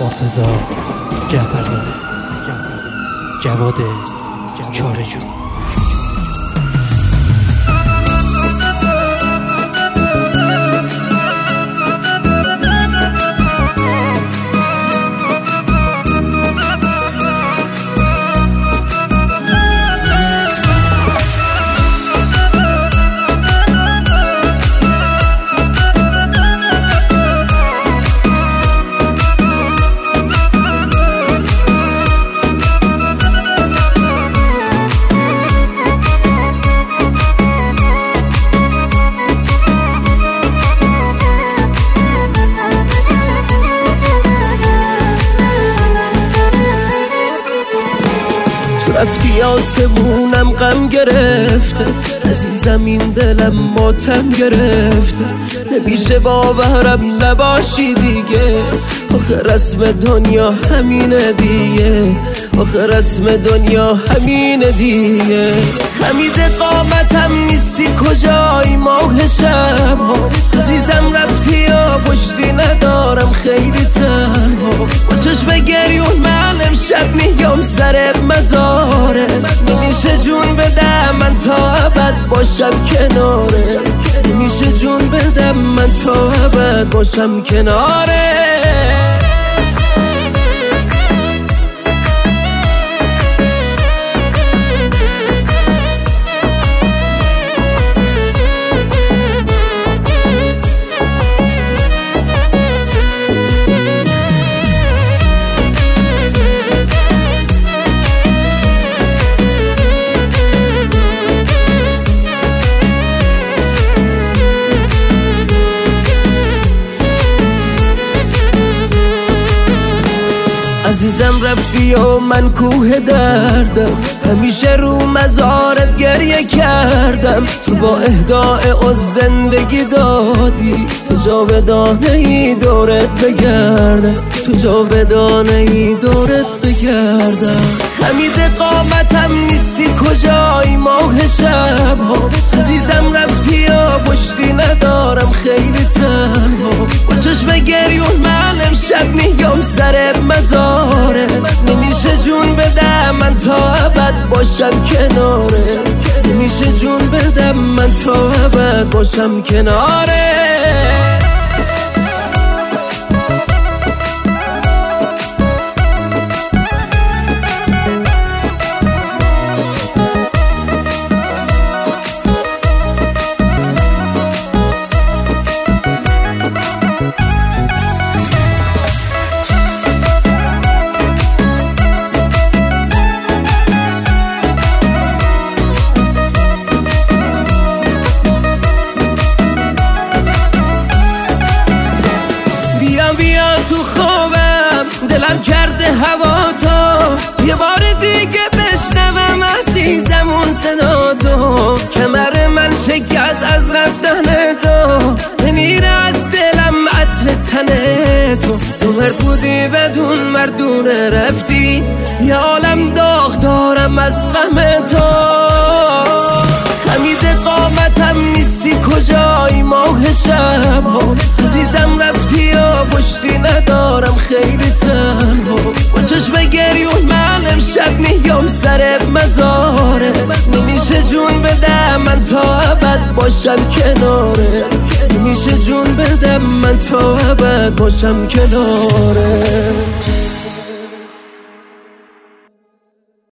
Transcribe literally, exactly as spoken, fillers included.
مرتضی جعفرزاده، جواد چاره‌جو. رفتی آسمونم غم گرفته، عزیزم این دلم ماتم گرفته. نمیشه باورم نباشی دیگه، آخه رسم دنیا همینه دیگه، آخه رسم دنیا همینه دیگه. خمید قامتم نیستی کجایی ماه شب ها، عزیزم رفتی و پشتی ندارم خیلی تنها. با چشم گریون من امشب میام سر مزاره، نمیشه جون بدم من تا ابد باشم کناره، نمیشه جون بدم من تا ابد باشم کناره. عزیزم رفتی و من کوه دردم، همیشه رو مزارت گریه کردم. تو با اهداء از زندگی دادی، تو جاودانه ای دورت بگردم، تو جاودانه ای دورت بگردم. خمید قامتم نیستی کجایی ماه شب ها، عزیزم رفتی و پشتی ندارم خیلی تنها. با چشم گریون من امشب میام سر مزاره، نمیشه جون بدم من تا ابد باشم کناره، نمیشه جون بدم من تا ابد باشم کناره. تو خوابم دلم کرده هوا تو، یه بار دیگه بشنوم عزیزم اون صدا تو. کمر من شکست از رفتن تو، نمیره از دلم عطر تن تو. تو مرد بودی بدون مردونه رفتی، یه عالم داغ دارم از غم تو. خمید قامتم نیستی کجایی ماه شب ها، عزیزم رفتی و پشتی ندارم خیلی تنها. با چشم گریون من امشب میام سر مزاره، نمیشه جون بدم من تا ابد باشم کناره، نمیشه جون بدم من تا ابد باشم کناره.